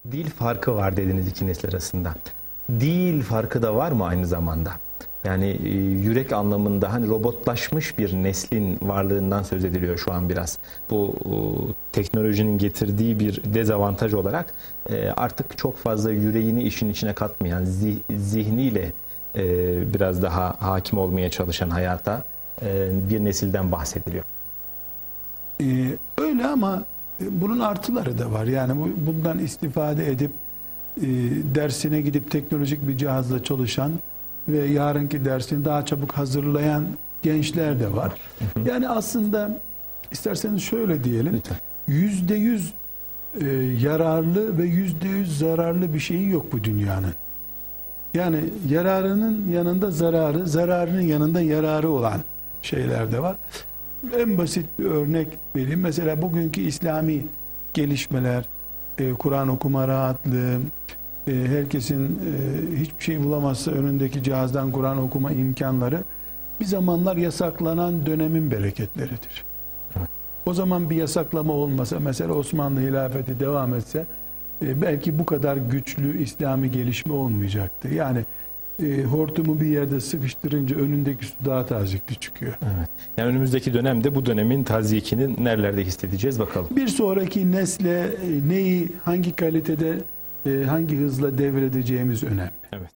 Dil farkı var dediniz iki nesil arasında. Dil farkı da var mı aynı zamanda? Yani yürek anlamında hani robotlaşmış bir neslin varlığından söz ediliyor şu an biraz. Bu teknolojinin getirdiği bir dezavantaj olarak artık çok fazla yüreğini işin içine katmayan, zihniyle biraz daha hakim olmaya çalışan hayata bir nesilden bahsediliyor. Öyle ama bunun artıları da var. Yani bundan istifade edip dersine gidip teknolojik bir cihazla çalışan ve yarınki dersini daha çabuk hazırlayan gençler de var. Yani aslında isterseniz şöyle diyelim. %100 yararlı ve %100 zararlı bir şeyi yok bu dünyanın. Yani yararının yanında zararı, zararının yanında yararı olan şeyler de var. En basit bir örnek vereyim. Mesela bugünkü İslami gelişmeler, Kur'an okuma rahatlığı, herkesin hiçbir şey bulamazsa önündeki cihazdan Kur'an okuma imkanları bir zamanlar yasaklanan dönemin bereketleridir. O zaman bir yasaklama olmasa, mesela Osmanlı hilafeti devam etse belki bu kadar güçlü İslami gelişme olmayacaktı. Yani hortumu bir yerde sıkıştırınca önündeki su daha tazikli çıkıyor. Evet. Yani önümüzdeki dönemde bu dönemin tazyikini nerelerde hissedeceğiz bakalım. Bir sonraki nesle neyi, hangi kalitede, hangi hızla devredeceğimiz önemli. Evet.